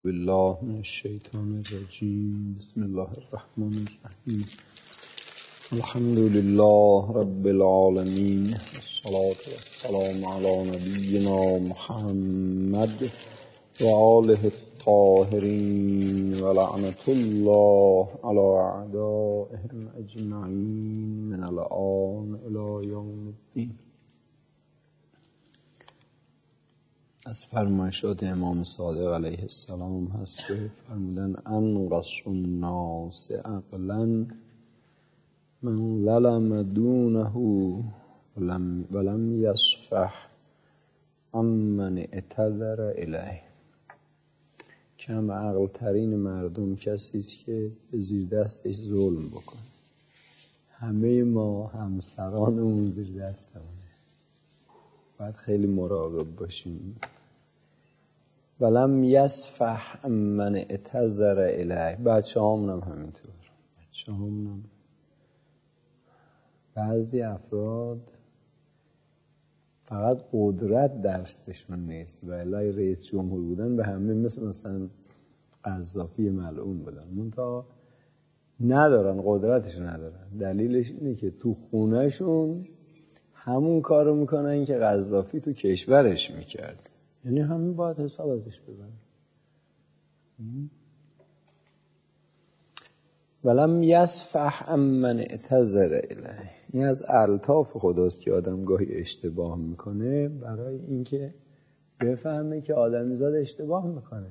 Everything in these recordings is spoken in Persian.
بالله من الشیطان الرجیم. بسم الله الرحمن الرحیم. الحمد لله رب العالمین، والصلاة والسلام علی نبینا محمد و آله الطاهرین و لعنة الله علی اعدائهم اجمعین من الآن الی یوم الدین. از فرمایشات امام صادق علیه السلام هست که فرمودن انقص الناس عقلا من ظلم دونه ولم یصفح عمن اعتذر الیه. کم عقل ترین مردم کسی است که به زیر دستش ظلم بکنه. همه ما همسرانمون زیر دستمونه، باید خیلی مراقب باشیم. ولم یصفح من اعتذر الیه. بچه هامونم همینطور. بعضی افراد فقط قدرت درستشون نیست و الی رئیس جمهور بودن به همه مثلا قذافی ملعون بودن، منتها ندارن، قدرتشون ندارن. دلیلش اینه که تو خونهشون همون کارو میکنن که قذافی تو کشورش میکرد، یعنی همین باید حساب ازش ببرن. ولم یصفح عمن اعتذر الیه. این از الطاف خداست که آدم گاهی اشتباه میکنه برای اینکه بفهمه که آدمیزاد اشتباه میکنه.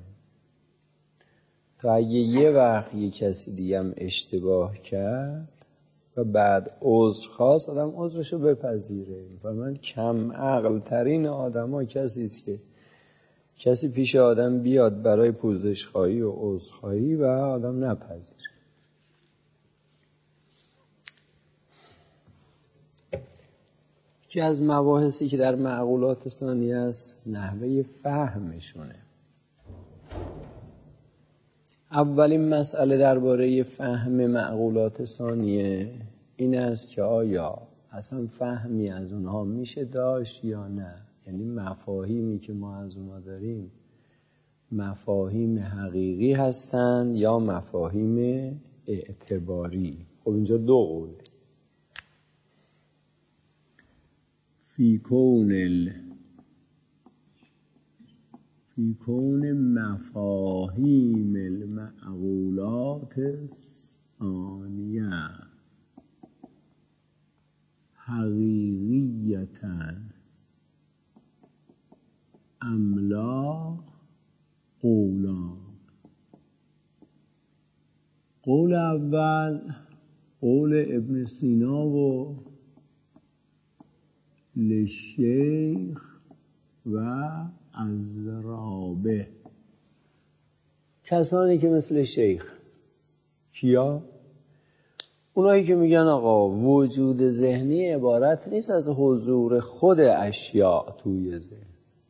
تا اگه یه وقت یه کسی دیگه هم اشتباه کرد و بعد عذر خواست، آدم عذرشو بپذیره. و من کم عقل ترین آدم ها کسی است که کسی پیش آدم بیاد برای پوزشخواهی و عذرخواهی و آدم نپذیره. که از مباحثی که در معقولات ثانیه است نحوه فهمشونه. اولین مسئله درباره فهم معقولات ثانیه این است که آیا اصلا فهمی از اونها میشه داشت یا نه. یعنی مفاهیمی که ما از اونها داریم مفاهیم حقیقی هستند یا مفاهیم اعتباری. خب اینجا دو قوله. فی کون مفاهیم المعقولات الثانیه حقیقیتا املا قولان. قول اول قول ابن سینا و لشیخ و ازرابه. کسانی که مثل شیخ، کیا؟ اونایی که میگن آقا وجود ذهنی عبارت نیست از حضور خود اشیاء توی ذهن.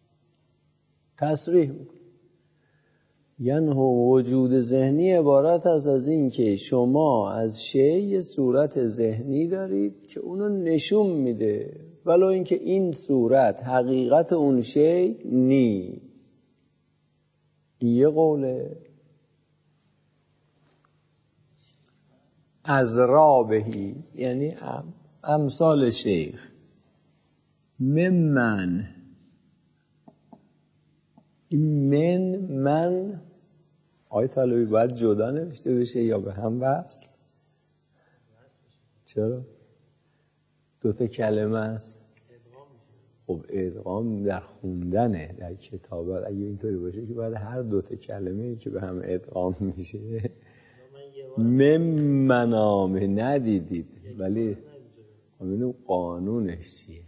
تصریح میکنه، یعنی وجود ذهنی عبارت است از این که شما از شیء صورت ذهنی دارید که اونو نشون میده، ولو اینکه این صورت حقیقت اون شیء نیست. این یه قوله. ازرابهی یعنی امثال شیخ. من این من آیه طالبی باید جدا نوشته بشه یا به هم وصل؟ چرا؟ دوتا کلمه است. خب ادغام در خوندنه، در کتابت اگه اینطوری باشه که باید هر دوتا کلمه‌ای که به هم ادغام میشه منامه ندیدید، ولی اینو قانونش چیه؟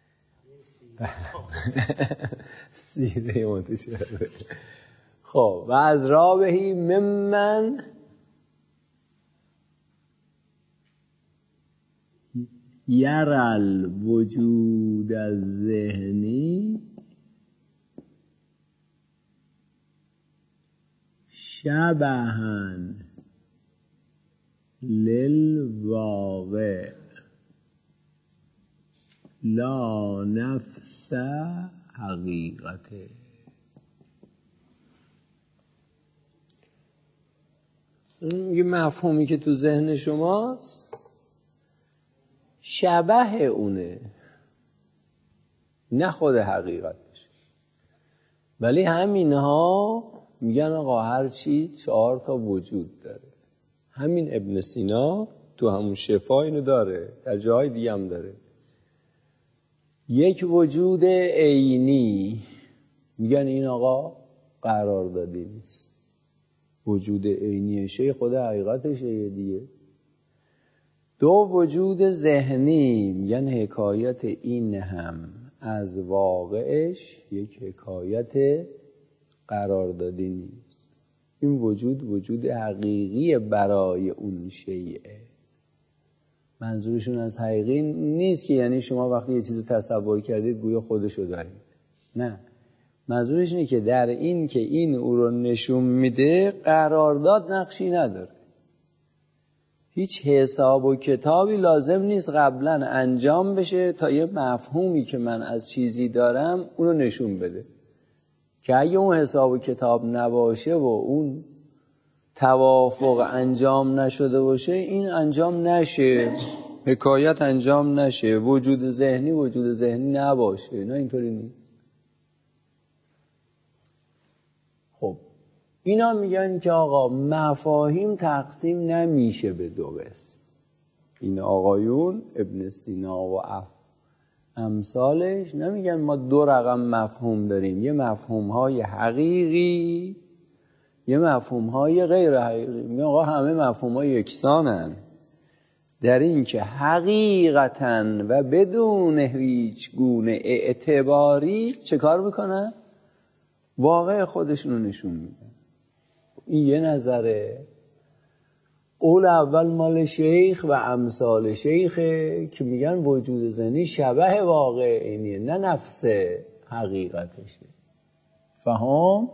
سیره متشابه. خب و از رابهی ممن یرل وجود الذهنی شبهن للواقع لا نفس حقیقته. یه مفهومی که تو ذهن شماست شبه اونه، نه خود حقیقتش. ولی همینها میگن آقا هر چی 4 تا وجود داره. همین ابن سینا تو همون شفا اینو داره، در جاهای دیگه هم داره. یک وجود عینی، میگن این آقا قراردادی نیست. وجود عینی شی خود حقیقتشه دیگه. 2 وجود ذهنی، میگن حکایت این هم از واقعش یک حکایت قراردادی نیست. این وجود حقیقی برای اون شیء. منظورشون از حقیقی نیست که یعنی شما وقتی یه چیزی تصور کردید گویا خودشو دارید. نه، منظورش اینه که در این که این او رو نشون میده قرارداد نقشی نداره. هیچ حساب و کتابی لازم نیست قبلا انجام بشه تا یه مفهومی که من از چیزی دارم اونو نشون بده. که اگه اون حساب و کتاب نباشه و اون توافق انجام نشده باشه این انجام نشه، حکایت انجام نشه، وجود ذهنی نباشه. نه اینطوری نیست. خب اینا میگن که آقا مفاهیم تقسیم نمیشه به 2 قسم. این آقایون ابن سینا و امثالش نمیگن ما 2 رقم مفهوم داریم، یه مفهوم‌های حقیقی یه مفهوم‌های غیر حقیقی. میگن آقا همه مفهوم‌ها یکسانن در این که حقیقتاً و بدون هیچ گونه اعتباری چه کار میکنن؟ واقع خودشونو نشون میدن. این یه نظره. قول اول مال شیخ و امثال شیخه که میگن وجود ذهنی شبه واقع اینیه، نه نفس حقیقتشه. فهم؟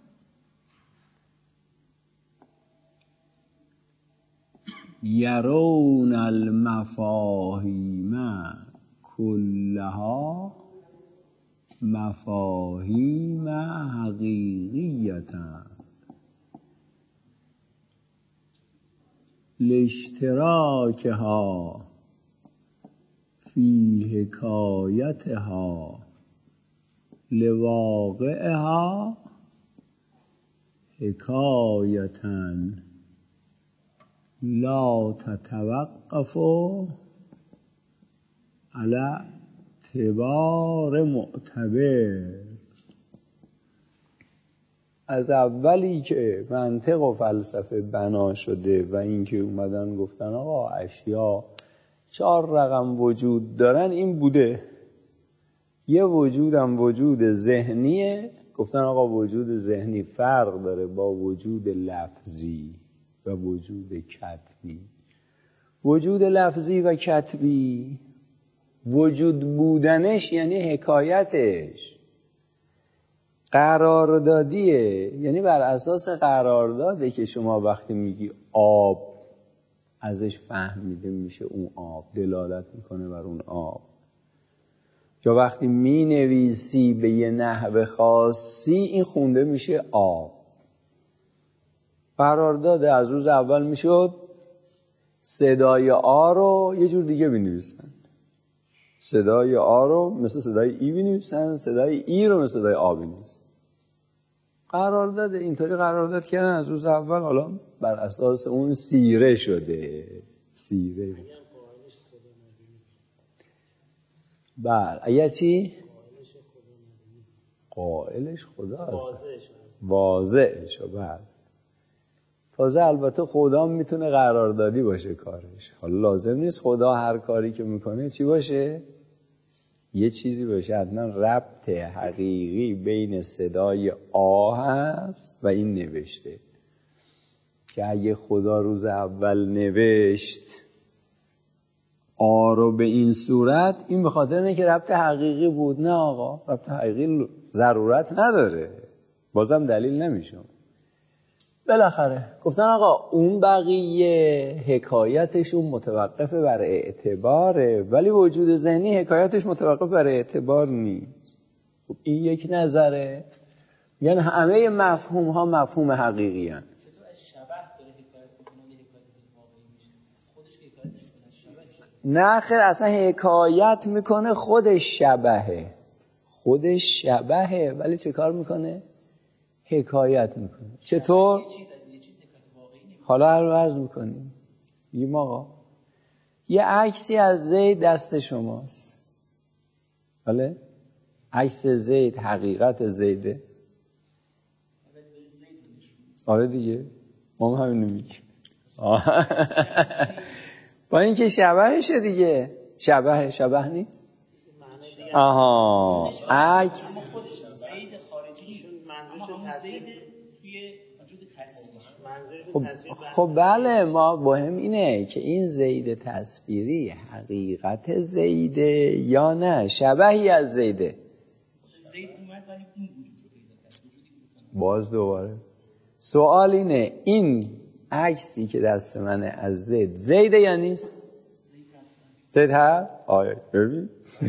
یرون المفاهیم کلها مفاهیم حقیقیتا لاشتراکها فی حکایتها لواقعها حکایتا لا تتوقف علی اعتبار معتبر. از اولی که منطق و فلسفه بنا شده و اینکه اومدن گفتن آقا اشیا 4 رقم وجود دارن این بوده. یه وجودم وجود ذهنیه، گفتن آقا وجود ذهنی فرق داره با وجود لفظی و وجود کتبی. وجود لفظی و کتبی وجود بودنش یعنی حکایتش قراردادیه، یعنی بر اساس قرارداده که شما وقتی میگی آب ازش فهمیده میشه اون آب، دلالت میکنه بر اون آب. یا وقتی می نویسی به یه نحو خاصی این خونده میشه آب. قرارداد از روز اول میشد صدای آ رو یه جور دیگه بنویسن، صدای آ رو مثل صدای ای بنویسن، صدای ای رو مثل صدای آ بنویسن. قرارداد اینطوری قرارداد کردن از روز اول، حالا بر اساس اون سیره شده. سیره بله. اگر چی؟ قائلش خدا هست، واضحش. بله. تازه البته خدا میتونه قراردادی باشه کارش. حالا لازم نیست خدا هر کاری که میکنه چی باشه؟ یه چیزی باشه. حتما ربط حقیقی بین صدای آ هست و این نوشته، که اگه خدا روز اول نوشت آ رو به این صورت، این به خاطر اینه که ربط حقیقی بود. نه آقا، ربط حقیقی ضرورت نداره، بازم دلیل نمیشه. بالاخره گفتن آقا اون بقیه حکایتشون متوقف بر اعتباره، ولی وجود ذهنی حکایتش متوقف بر اعتبار نیست. خب این یک نظره. یعنی همه مفهوم ها مفهوم حقیقی هن. نه خیر، اصلا حکایت میکنه خودش شبهه ولی چه کار میکنه؟ حکایت میکنه. چطور؟ حالا عرض میکنیم. میگیم آقا یه عکسی از زید دست شماست، بله؟ عکس زید حقیقت زیده. آره دیگه، ما هم همینو میگیم. با اینکه شبهشه دیگه. شبه نیست؟ آها، عکس زید خارجی منظورش تصویر توی وجود تصویری. خب بله، ما مهم اینه که این زید تصویری حقیقت زیده یا نه شبهی از زیده. زید اومد ولی این وجود رو پیدا کرد. باز دوباره سوال اینه، این عکسی که دست منه از زیده یا نیست؟ زید هست؟ آره ببین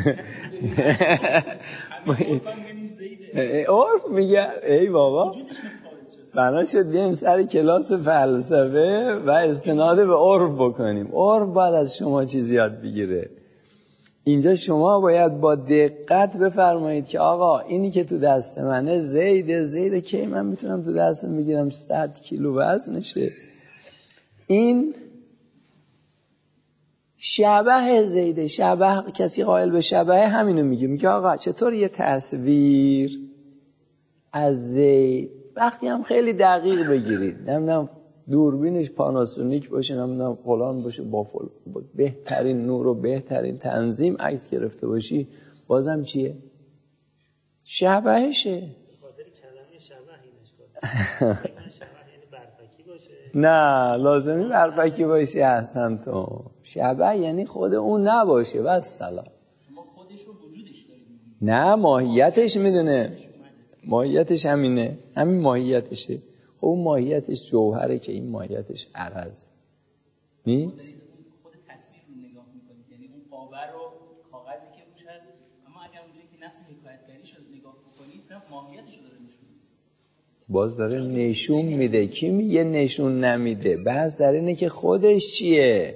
عرف میگه ای بابا بنا شد بیایم سر کلاس فلسفه و استناد به عرف بکنیم. عرف باید از شما چیزی یاد بگیره. اینجا شما باید با دقت بفرمایید که آقا اینی که تو دست منه زیده که من میتونم تو دستم بگیرم 100 کیلو وزنشه. این شبه زیده. شبه، کسی قائل به شبه همینو میگه آقا چطور یه تصویر از زید، وقتی هم خیلی دقیق بگیرید، نمیدونم دوربینش پاناسونیک باشه، نمیدونم فلان باشه، با بهترین نور و بهترین تنظیم عکس گرفته باشی، بازم چیه؟ شبهشه. خاطر کلمه شبه اینش گفت. شبه یعنی برفکی باشه. نه لازمی برفکی باشه اصلا. تو شبه یعنی خود اون نباشه بس سلام. شما خودش رو وجودش دارید. نه ماهیتش میدونه، ماهیتش همینه، همین ماهیتشه. خب اون ماهیتش جوهره که این ماهیتش عرض نیست. خود تصویر رو نگاه میکنید، یعنی اون قابر رو کاغذی که روش هست، اما اگر اونجایی که نفس حکایتگری شد نگاه بکنید نه ماهیتش رو داره نشون میده. باز داره نشون میده. کی میگه نشون نمیده؟ بحث در اینه که خودش چیه.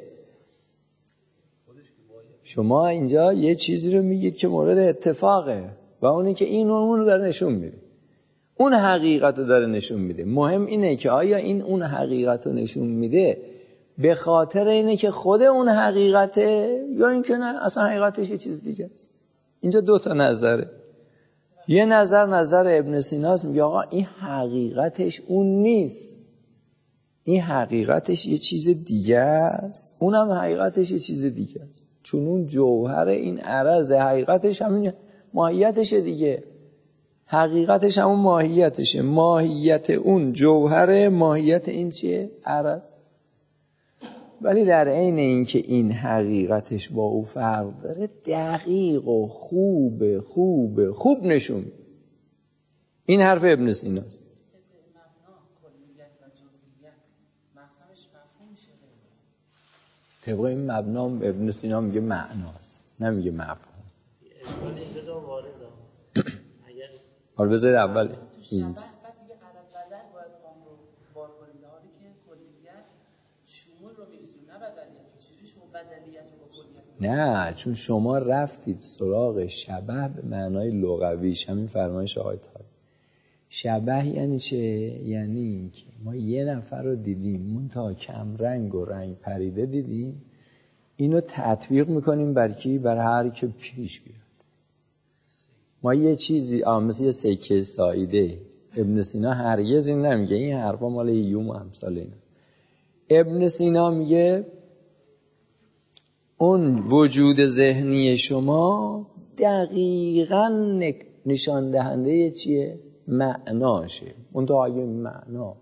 شما اینجا یه چیزی رو میگید که مورد اتفاقه و اونی که این اون رو داره نشون میده، اون حقیقت رو داره نشون میده. مهم اینه که آیا این اون حقیقت رو نشون میده به خاطر اینه که خود اون حقیقته یا این که نه اصلا حقیقتش یه چیز دیگه است. اینجا 2 تا نظره. یه نظر ابن سیناست، میگه آقا این حقیقتش اون نیست، این حقیقتش یه چیز دیگه است، اونم حقیقتش یه چیز دیگه است، چون اون جوهر این عرض حقیقتش همین ماهیتشه دیگه. حقیقتش همون ماهیتشه، ماهیت اون جوهره، ماهیت این چیه؟ عرض. ولی در عین اینکه این حقیقتش با او فرق داره، دقیق و خوب نشون. این حرف ابن سیناست. طبق این مبنا ابن سینا میگه معناست، نمیگه مفهوم. حالا بذارید اول این نه، چون شما رفتید سراغ شبه به معنای لغویش، همین فرمایش آقای طاهری. شبه یعنی چه؟ یعنی این که ما یه نفر رو دیدیم منتها کم رنگ و رنگ پریده دیدیم، اینو تطبیق میکنیم بر کی؟ بر هر که پیش بیاد. ما یه چیزی مثل یه سکه ساییده. ابن سینا هرگز این نمیگه، این حرفا مال هیوم و امثال اینا. ابن سینا میگه اون وجود ذهنی شما دقیقاً نشان دهنده چیه؟ معناشه. اون تو اگه معنا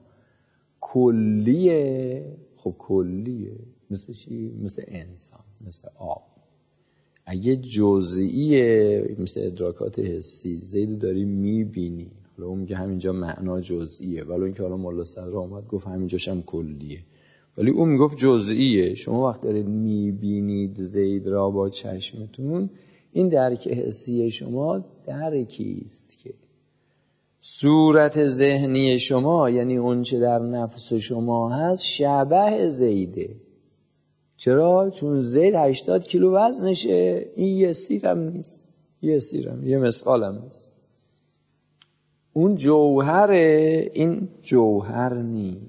کلیه، خب کلیه مثل چی؟ مثل انسان، مثل آب. اگه جزئیه مثل ادراکات حسی، زیدو داری میبینی، حالا اون میگه همینجا معنا جزئیه، ولی اینکه حالا مولا صدر آمد گفت همینجاش هم کلیه، ولی اون میگفت جزئیه. شما وقت دارید میبینید زید را با چشمتون، این درک حسی شما درکیست که صورت ذهنی شما، یعنی اون چه در نفس شما هست، شبه زیده. چرا؟ چون زید 80 کیلو وزنشه، این یه سیرم نیست، یه مثقالم نیست. اون جوهره، این جوهر نیست.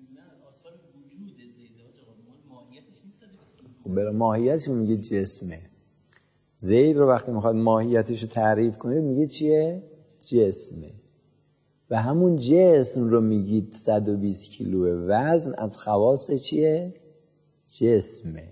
خب برای ماهیتش میگه جسمه. زید رو وقتی میخواد ماهیتش رو تعریف کنید میگه چیه؟ جسمه. و همون جسم رو میگید 120 کیلو وزن از خواص چیه؟ جسمه.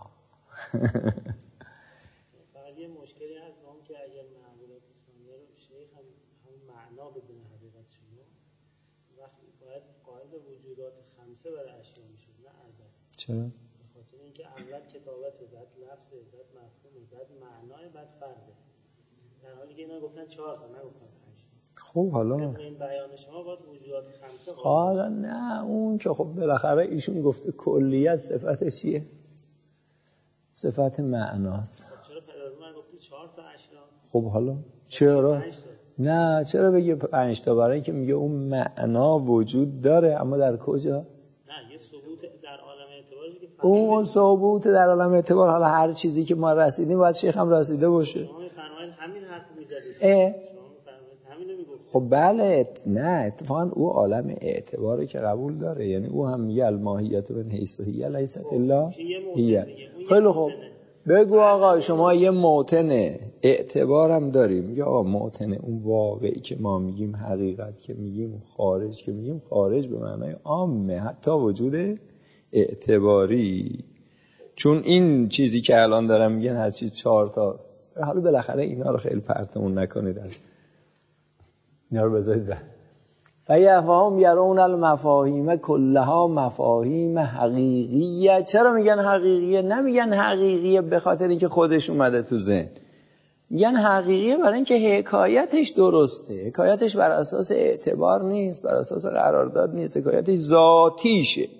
فقط یه مشکلی هست اون که اگر معقولات ثانیه رو شیخ همون معنا بدون حقیقت شما وقتی باید قائل به وجودات خمسه برای اشیا میشد، نه اربعه. چرا؟ به خاطر اینکه اول کتابت، بعد لفظ، بعد مفهوم، بعد معنای، بعد فرده. در حالی که اینا گفتن 4 تا، نگفتن 5 تا. خب حالا این بیان شما باید وجودات خمسه حالا نه اون که خب بالاخره ایشون گفته کلیت صفت چیه؟ صفت معناست. چرا پدرمون گفتی 4 تا اشیا؟ خب حالا چرا؟ نه چرا بگه 5 تا؟ برای اینکه میگه اون معنا وجود داره، اما در کجا؟ نه یه ثبوت در عالم اعتبارش که اون ثبوت در عالم اعتبار، حالا هر چیزی که ما رسیدیم باید شیخ هم رسیده باشه. شما میفرمایید همین حرف میزدید. خب بله، نه اتفاقا او عالم اعتباره که قبول داره، یعنی او هم میگه الماهیت بن حیث و هی لیست الا هی. خیلی خوب بگو آقا شما یه موطن اعتبار هم داریم، میگه آقا موطن اون واقعی که ما میگیم حقیقت که میگیم خارج که میگیم خارج به معنای عامه، حتی وجود اعتباری. چون این چیزی که الان دارم میگن هر چیز 4 تا، حالا بالاخره اینا رو خیلی پرتمون نکنید، اینا رو بذارید. فیفهم یرون المفاهیم کلها مفاهیم حقیقیه. چرا میگن حقیقیه؟ نمیگن حقیقیه به خاطر اینکه خودش اومده تو ذهن، میگن حقیقیه برای اینکه حکایتش درسته. حکایتش بر اساس اعتبار نیست، بر اساس قرارداد نیست، حکایتش ذاتیشه.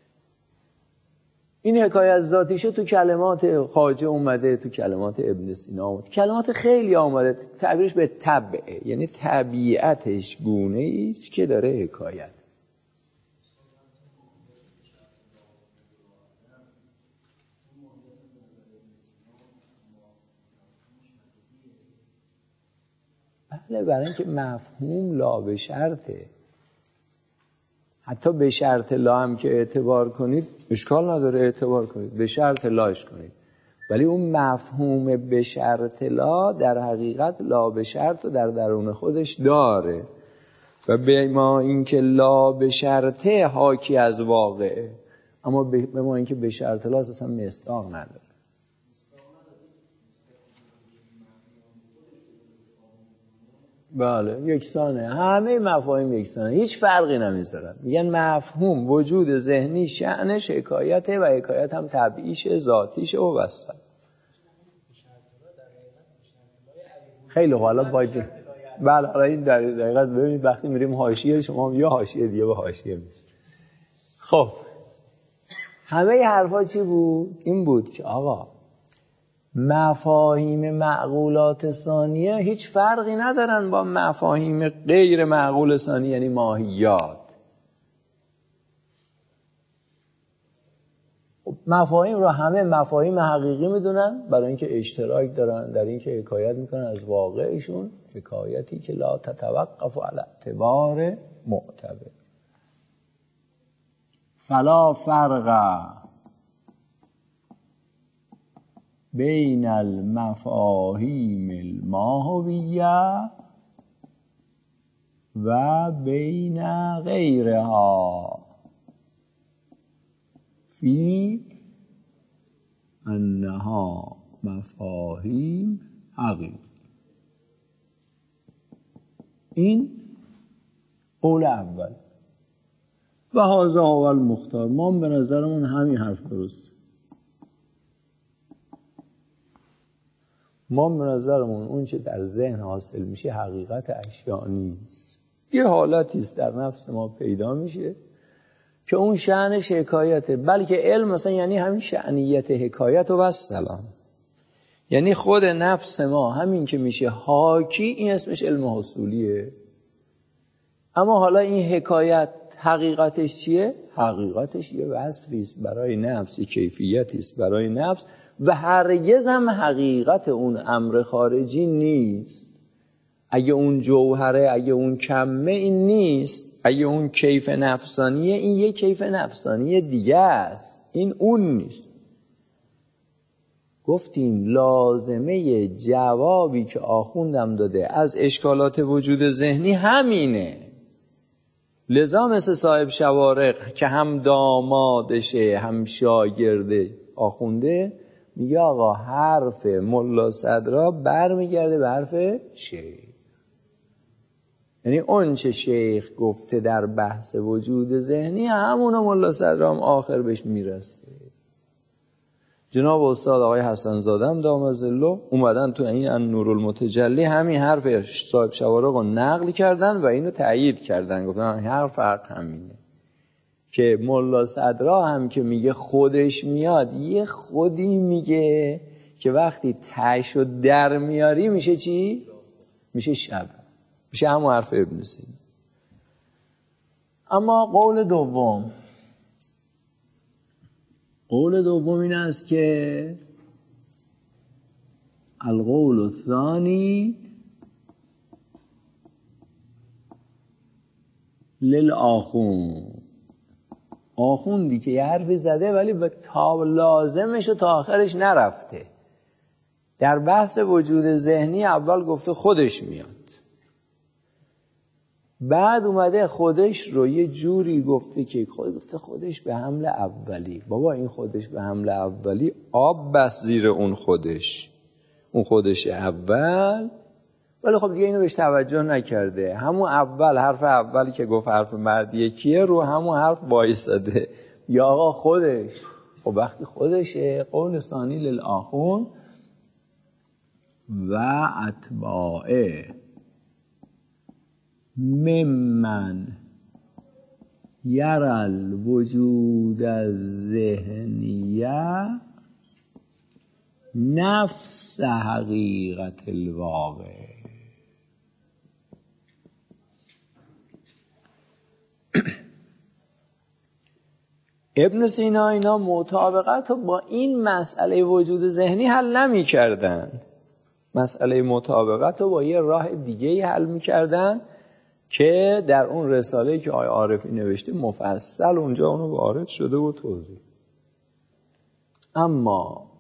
این حکایت ذاتیشه تو کلمات خواجه اومده، تو کلمات ابن سینا اومده، کلمات خیلی آمده. تعبیرش به طبعه، یعنی طبیعتش گونه است که داره حکایت. بله، برای اینکه مفهوم لا به شرطه. حتی به شرط لا هم که اعتبار کنید اشکال نداره، اعتبار کنید، به شرط لاش کنید، ولی اون مفهوم به شرط لا در حقیقت لا به شرط و در درون خودش داره و به ما اینکه لا به شرطه حاکی از واقعه، اما به ما اینکه به شرط لا اصلا مصداق نداره. بله یکسانه، همه مفاهیم یکسانه، هیچ فرقی نمیذارن. میگن مفهوم وجود ذهنی شأنش حکایته و حکایت هم طبیعیشه، ذاتیشه و وسط. خیلی حالا باید بله حالا این در دقیقت ببینید وقتی میریم حاشیه شما یا حاشیه دیگه به حاشیه میشه. خب همه حرفا چی بود؟ این بود که آقا مفاهیم معقولات ثانیه هیچ فرقی ندارن با مفاهیم غیر معقول ثانیه، یعنی ماهیات. مفاهیم رو همه مفاهیم حقیقی میدونن برای اینکه اشتراک دارن در اینکه حکایت میکنن از واقعشون، حکایتی که لا تتوقف علی اعتبار معتبر. فلا فرق بین المفاهیم الماهویه و بین غیرها فی انها مفاهیم حقیقی. این قول اول و هذا هو المختار. ما به نظرمون همین حرف درست. ما به نظرمون اون چه در ذهن حاصل میشه حقیقت اشیاء نیست، یه حالتی است در نفس ما پیدا میشه که اون شأنش حکایته، بلکه علم مثلا یعنی همین شأنیت حکایت و والسلام، یعنی خود نفس ما همین که میشه حاکی، این اسمش علم حصولیه. اما حالا این حکایت حقیقتش چیه؟ حقیقتش یه وصفی است برای نفس، یه کیفیتی است برای نفس و هرگز هم حقیقت اون امر خارجی نیست. اگه اون جوهره، اگه اون کمه، این نیست. اگه اون کیف نفسانیه، این یه کیف نفسانی دیگه است، این اون نیست. گفتیم لازمه جوابی که آخوندم داده از اشکالات وجود ذهنی همینه. لذا مثل صاحب شوارق که هم دامادشه هم شاگرده آخونده، میگه آقا حرف ملا صدرا برمیگرده به حرف شیخ. یعنی اون چه شیخ گفته در بحث وجود ذهنی همونو ملا صدرا هم آخر بهش میرسه. جناب استاد آقای حسن زاده هم دام ظله اومدن تو این نورالمتجلی همین حرف صاحب شوارق رو نقل کردن و اینو تأیید کردن، گفتن حرف حق همینه که ملا صدرا هم که میگه خودش میاد، یه خودی میگه که وقتی تشو در میاری میشه چی؟ میشه شب، میشه همون حرف ابن سینا. اما قول دوم این است که القول الثانی آخوندی که یه حرفی زده ولی به تا لازمش و تا آخرش نرفته. در بحث وجود ذهنی اول گفته خودش میاد، بعد اومده خودش رو یه جوری گفته که خودش به حمل اولی. بابا این خودش به حمل اولی آب بس زیر اون خودش اول، ولی خب دیگه اینو بهش توجه نکرده. همون اول حرف اولی که گفت حرف مردیه کیه رو همون حرف وایستاده یا آقا خودش. خب وقتی خودشه قول ثانی للآخون و اتباعه ممن یرال وجود الذهنیه نفس حقیقت الواقع. ابن سینا اینا مطابقت رو با این مسئله وجود ذهنی حل نمی کردن. مسئله مطابقت رو با یه راه دیگه حل می کردن که در اون رساله‌ای که آقای عارفی نوشته مفصل اونجا اونو وارد شده و توضیح. اما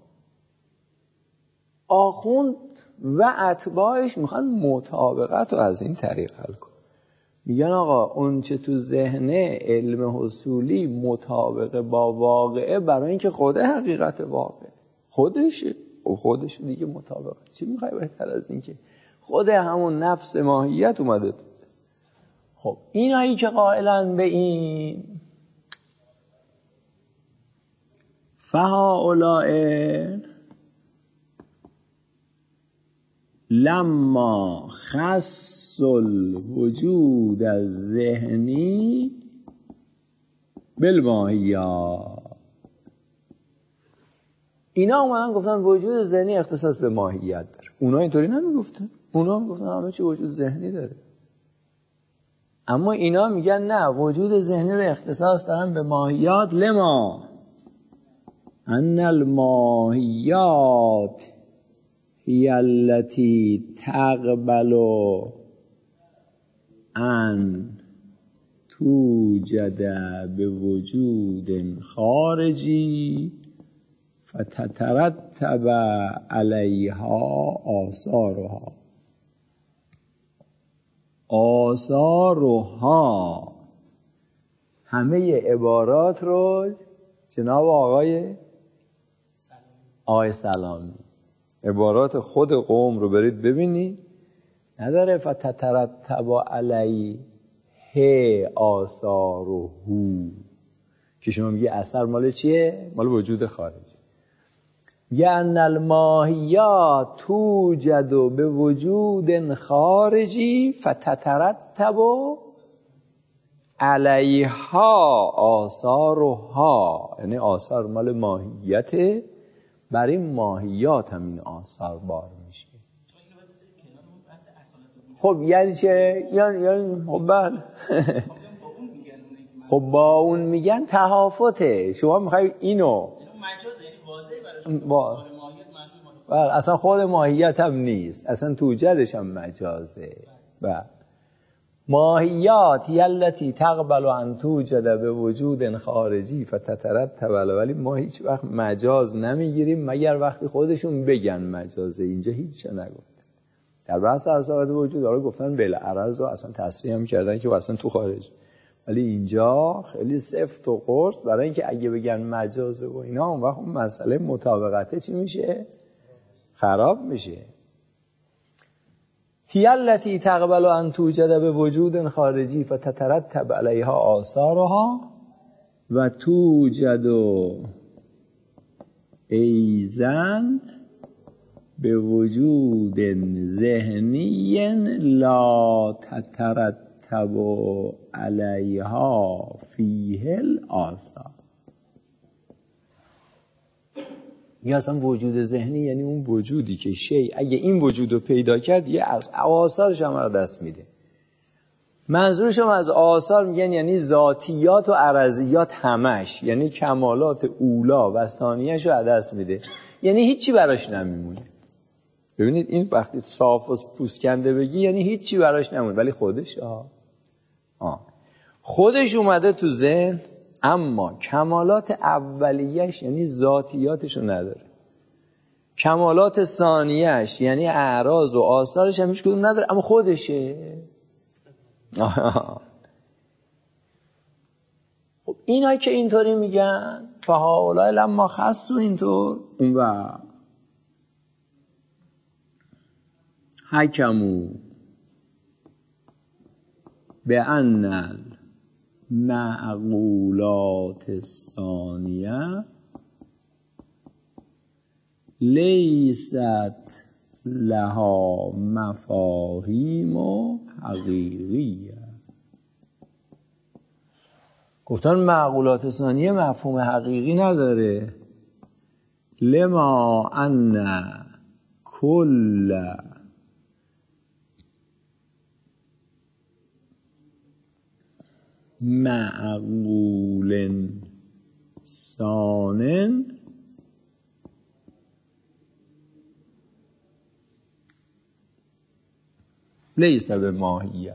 آخوند و اتباعش میخوان مطابقت رو از این طریق حل کن. میگن آقا اون چه تو ذهنه علم حصولی مطابقه با واقعه برای اینکه خوده حقیقت واقع خودشه و خودش دیگه مطابقت. چی میخوای بهتر از این که خود همون نفس ماهیت اومده. خب اینایی که قائلن به این فهؤلاء لما خص الوجود الذهنی بالماهیات، اینا اومدن گفتن وجود ذهنی اختصاص به ماهیت داره. اونا اینطوری نمیگفتن، اونا میگفتن همه چی وجود ذهنی داره. اما اینا میگن نه، وجود ذهنی رو اختصاص دارن به ماهیات. لما ان الماهیات هی التی تقبل ان توجد به وجود خارجی فتترتب علیها آثارها. همه عبارات رو جناب آقای سلامی، عبارات خود قوم رو برید ببینید، نداره فتترتب علیه آثاره که شما میگه اثر مال چیه؟ مال وجود خارجی. یعنی الماهیات توجد به وجود خارجی فتترتب علیها آثارها، یعنی آثار مال ماهیته، برای ماهیات هم این آثار بار میشه. خب یعنی چه؟ یعنی خب بله خب با اون میگن تهافته. شما میخوای اینو مجاز یعنی واضحه براش ماهیت بله اصلا خود ماهیت هم نیست، اصلا توجدش هم مجازه. بله ماهیات یلتی تقبل ان توجد به وجود خارجی فتترتب، ولی ما هیچ وقت مجاز نمیگیریم مگر وقتی خودشون بگن مجازه. اینجا هیچ چه نگفتن. در بحث اسباب وجود داره گفتن بالعرض و اصلا تصریح هم کردن که اصلا تو خارج، ولی اینجا خیلی سفت و قرص برای اینکه اگه بگن مجازه و اینا اون وقت مسئله مطابقته چی میشه؟ خراب میشه. هی التی تقبل ان توجد به وجود خارجی فتترتب علیها آثارها و توجد ایزن به وجود ذهنی لا تترتب علیها فیه الآثار. یا اصلا وجود ذهنی یعنی اون وجودی که شی اگه این وجود رو پیدا کرد یه از آثارش هم رو دست میده. منظورشم از آثار میگن یعنی ذاتیات و عرضیات همش، یعنی کمالات اولا و ثانیه‌اش رو دست میده، یعنی هیچی براش نمیمونه. ببینید این وقتی صاف و پوسکنده بگی یعنی هیچی براش نمونه، ولی خودش خودش اومده تو ذهن اما کمالات اولیه‌اش یعنی ذاتیاتش رو نداره، کمالات ثانیه‌اش یعنی اعراض و آثارش هم هیچ کدوم نداره، اما خودشه. خب اینایی که اینطوری میگن فهؤلاء لما خصوا اینطور و حکموا بأن المعقولات الثانیه لیست لها مفاهیم حقیقیه. گفتن معقولات ثانیه مفهوم حقیقی نداره. لما ان کل معقول ثان لیس به ماهیت.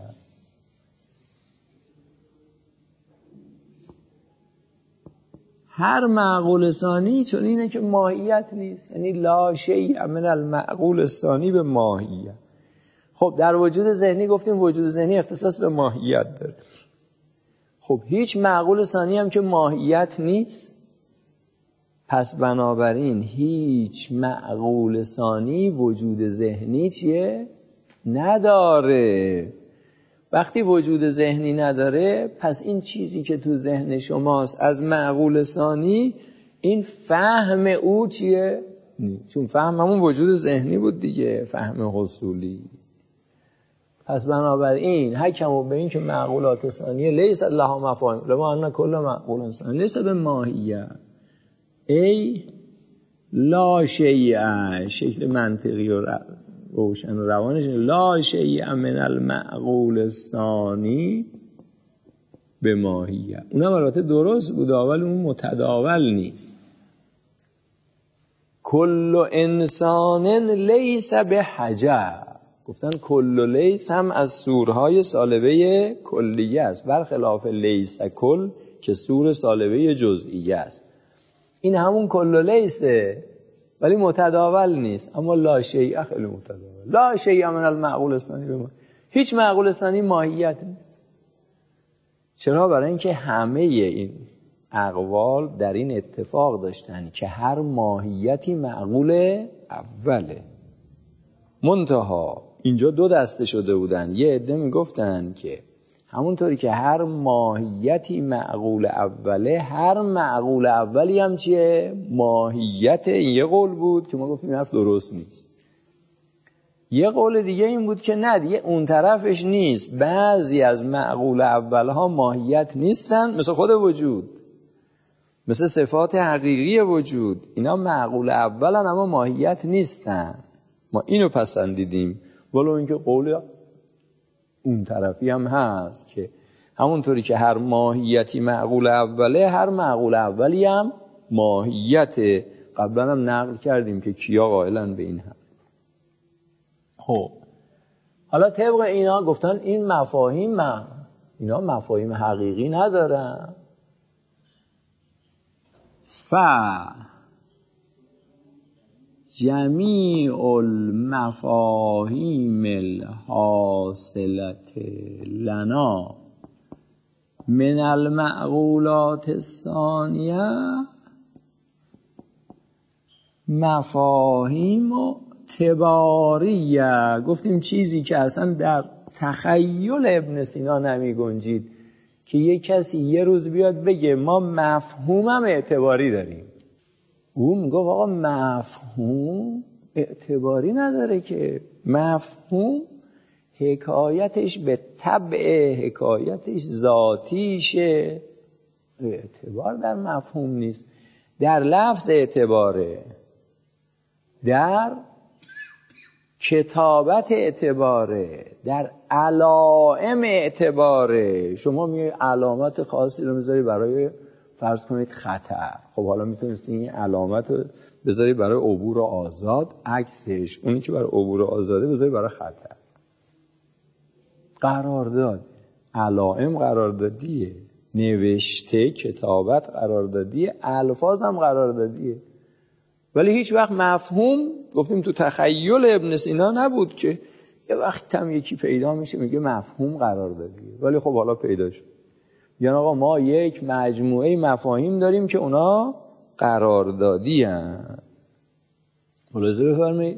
هر معقول ثانی چون اینه که ماهیت نیست، یعنی لا شیء من المعقول الثانی به ماهیت. خب در وجود ذهنی گفتیم وجود ذهنی اختصاص به ماهیت داره. خب هیچ معقول ثانی هم که ماهیت نیست، پس بنابراین هیچ معقول ثانی وجود ذهنی چیه؟ نداره. وقتی وجود ذهنی نداره پس این چیزی که تو ذهن شماست از معقول ثانی این فهم او چیه؟ چون فهم همون وجود ذهنی بود دیگه، فهم حصولی. پس بنابراین حکموا به این که معقولات ثانیه لیس لها مفاهیم لما ان کل معقول ثانی لیس به ماهیه ای لا شیء، شکل منطقی و روشن و روانش لا شیء من المعقول الثانی به ماهیه. اونم البته درست بود ولی اون متداول نیست. کل انسان لیس به حجر. گفتن کل لیس هم از سورهای سالبه کلیه است، برخلاف لیس کل که سور سالبه جزئیه است. این همون کل لیسه ولی متداول نیست، اما لا شیء خیلی متداول. لا شیء من المعقول الثانی به ما، هیچ معقول ثانی ماهیت نیست. چرا؟ برای اینکه همه این اقوال در این اتفاق داشتن که هر ماهیتی معقول اوله. منتها اینجا دو دسته شده بودن. یه عده میگفتن که همونطوری که هر ماهیتی معقول اوله، هر معقول اولی هم چیه؟ ماهیت. این یه قول بود که ما گفتیم این حرف درست نیست. یه قول دیگه این بود که نه دیگه اون طرفش نیست، بعضی از معقول اولها ماهیت نیستن، مثل خود وجود، مثل صفات حقیقی وجود، اینا معقول اولن اما ماهیت نیستن. ما اینو پسندیدیم ولو اینکه قول اون طرفی هم هست که همونطوری که هر ماهیتی معقول اوله، هر معقول اولی هم ماهیت. قبلا هم نقل کردیم که کیا قائلن به این هم. خب حالا طبق اینا گفتن این مفاهیم اینا مفاهیم حقیقی ندارن. جمیع المفاهیم الحاصلة لنا من المعقولات الثانیه مفاهیم اعتباریه. گفتیم چیزی که اصلا در تخیل ابن سینا نمی گنجید که یک کسی یه روز بیاد بگه ما مفهومم اعتباری داریم. او میگفت آقا مفهوم اعتباری نداره، که مفهوم حکایتش به طبع، حکایتش ذاتیشه، اعتبار در مفهوم نیست. در لفظ اعتباره، در کتابت اعتباره، در علائم اعتباره. شما میای علامت خاصی رو میذاری برای فرض کنید خطر، خب حالا میتونستی این علامت رو بذاری برای عبور آزاد، عکسش اونی که برای عبور آزاده بذاری برای خطر. قرارداد، علائم قراردادیه، نوشته کتابت قراردادیه، الفاظ هم قراردادیه. ولی هیچ وقت مفهوم گفتیم تو تخیل ابن سینا نبود که یه وقت هم یکی پیدا میشه میگه مفهوم قراردادیه. ولی خب حالا پیدا شد. یعنی آقا ما یک مجموعه مفاهیم داریم که اونا قراردادی هستند. ملاحظه بفرمایید.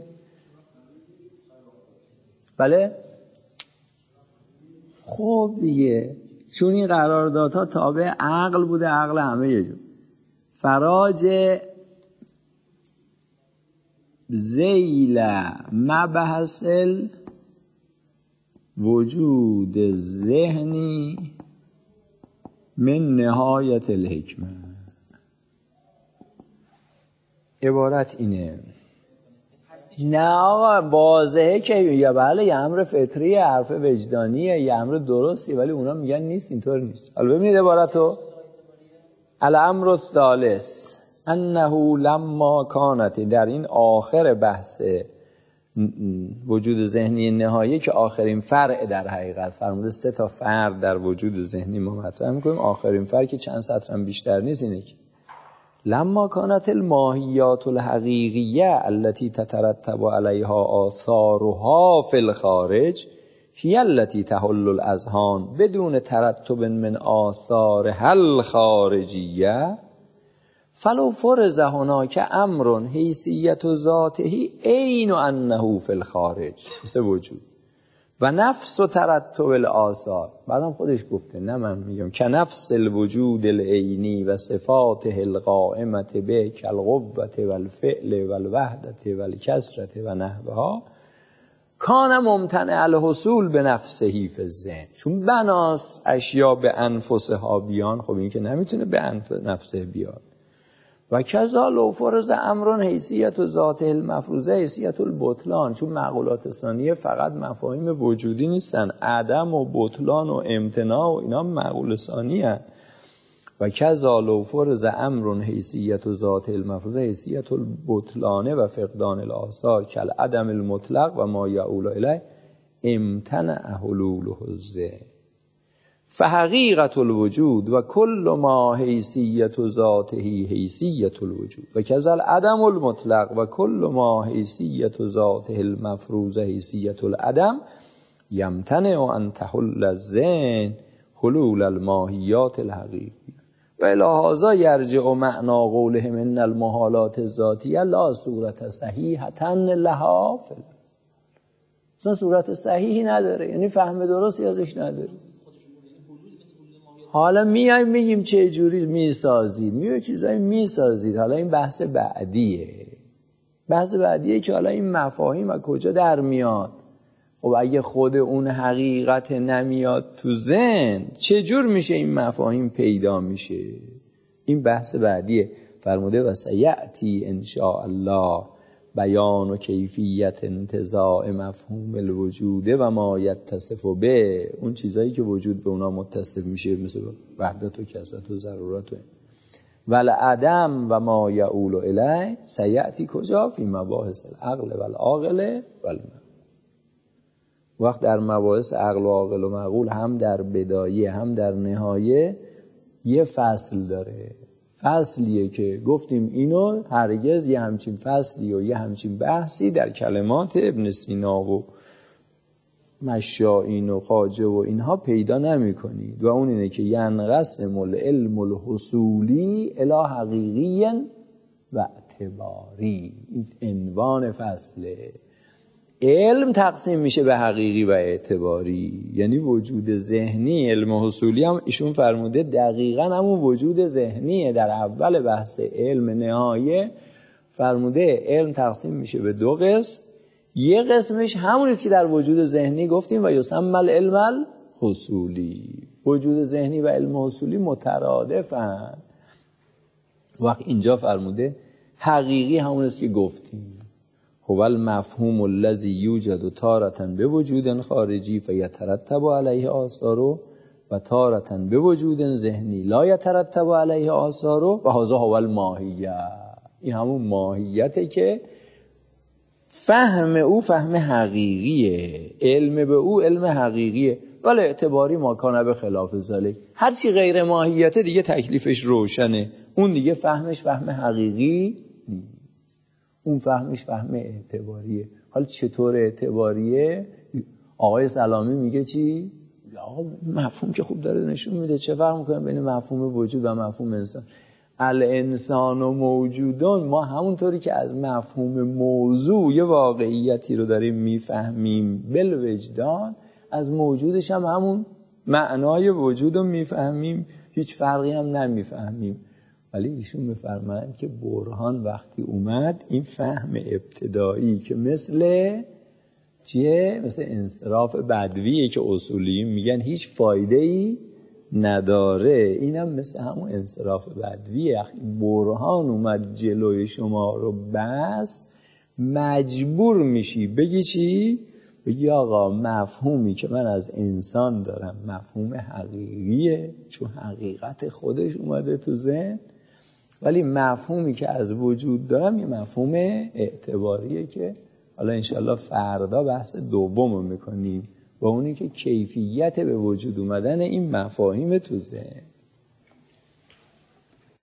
بله؟ خب دیگه چون این قراردادها تابع عقل بوده، عقل همه یه جور. فراج ذیل مبحث وجود ذهنی من نهایت الحکمه. عبارت اینه. نه آقا واضحه که یا بله یه امر فطریه، حرف وجدانیه، یه امر درستیه، ولی اونا میگن نیست، اینطور نیست. حالا ببینید عبارتو. الامر الثالث انه لما کانت، در این آخر بحث وجود ذهنی نهایی که آخرین فرع در حقیقت فرموده 3 تا فرع در وجود ذهنی ما مطرح میکنیم. آخرین فرع که چند سطر هم بیشتر نیست اینه که لما کانت الماهیات الحقیقیه التي تترتب علیها آثارها فی الخارج هی التي تحل الاذهان بدون ترتب من آثارها الخارجیه فلو فرض هناک امر حیثیت ذاته عین انه فی الخارج مثل وجود و نفس و ترتب الاثار. بعدم خودش گفته، نه من میگم، که نفس الوجود العینی و صفاته القائمه به کالقوه والفعل والوحدت والکثرت و نحوها کان ممتنع الحصول به نفسه فی الذهن. چون بناس اشیا به انفسها بیان، خب این که نمیتونه به نفسه بیاد. و کذا لو فرض امرون حیثیت و ذات المفروضه حیثیت البطلان، چون معقولات ثانیه فقط مفاهیم وجودی نیستن، عدم و بطلان و امتناع و اینا معقول ثانیه. و کذا لو فرض امرون حیثیت و ذات المفروضه حیثیت البطلانه و فقدان الاثار کل عدم المطلق و ما یعول الیه امتنع حلوله الذهن فحقیقت الوجود و کل ما حیثیت ذاته حیثیت الوجود و کذا العدم المطلق و کل ما حیثیت ذاته المفروضه حیثیت العدم یمتنع ان تحل الذهن حلول الماهیات الحقیقیه و الی هذا یرجع معنی قولهم ان المحالات الذاتیه لا صورت صحیحه لها فی الارض. اصلا صورت صحیحی نداره، یعنی فهم درستی ازش نداره. حالا میایم میگیم چه جوری میسازید، میگیم چیزایی میسازید. حالا این بحث بعدیه. بحث بعدیه که حالا این مفاهیم از کجا در میاد. خب اگه خود اون حقیقت نمیاد تو ذهن، چه جور میشه این مفاهیم پیدا میشه؟ این بحث بعدیه. فرموده و سیأتی ان شاء الله بیان و کیفیت انتزاع مفهوم الوجود و ما یتصف به، اون چیزایی که وجود به اونا متصف میشه مثل وحدت و کثرت و ضرورت و العدم و ما یعول الیه سیأتی کجا فی مباحث العقل و العاقل و المعقول. وقت در مباحث عقل و عاقل و معقول هم در بدایه هم در نهایه یه فصل داره، فصلیه که گفتیم اینو هرگز یه همچین فصلی و یه همچین بحثی در کلمات ابن سینا و مشائین و خواجه و اینها پیدا نمی کنید و اون اینه که ینقسم العلم الحصولی الی حقیقی و اعتباری. این عنوان فصله. علم تقسیم میشه به حقیقی و اعتباری، یعنی وجود ذهنی. علم حصولی هم ایشون فرموده دقیقاً همون وجود ذهنیه. در اول بحث علم نهایه فرموده علم تقسیم میشه به دو قسم، یه قسمش همونیست که در وجود ذهنی گفتیم و یسمى العلم الحصولی. وجود ذهنی و علم حصولی مترادفن. وقت اینجا فرموده حقیقی همونیست که گفتیم هو المفهوم الذی یوجد تارة بوجود خارجی فیترتب علیه آثاره و تارة بوجود ذهنی لا یترتب علیه آثاره و هذا هو الماهیه. این همون ماهیته که فهم او فهم حقیقیه، علم به او علم حقیقیه، ولی اعتباری ما کانه به خلاف ذلک. هرچی غیر ماهیته دیگه تکلیفش روشنه، اون دیگه فهمش فهم حقیقی نیست، اون فهمش فهم اعتباریه. حالا چطور اعتباریه؟ آقای سلامی میگه چی؟ آقا مفهوم که خوب داره نشون میده، چه فرق میکنه بین مفهوم وجود و مفهوم انسان؟ الانسان و موجودون، ما همونطوری که از مفهوم موضوع یه واقعیتی رو داریم میفهمیم بالوجدان، از موجودش هم همون معنای وجود رو میفهمیم، هیچ فرقی هم نمیفهمیم. ولی ایشون میفرمایند که برهان وقتی اومد این فهم ابتدایی که مثل چیه؟ مثل انصراف بدویه که اصولیین میگن هیچ فایده‌ای نداره، اینم مثل همون انصراف بدویه. وقتی برهان اومد جلوی شما رو بس، مجبور میشی بگی چی؟ بگی آقا مفهومی که من از انسان دارم مفهوم حقیقیه چون حقیقت خودش اومده تو ذهن، ولی مفهومی که از وجود دارم یه مفهوم اعتباریه که حالا انشالله فردا بحث دومو میکنیم با اونی که کیفیت به وجود اومدن این مفاهیم تو ذهن.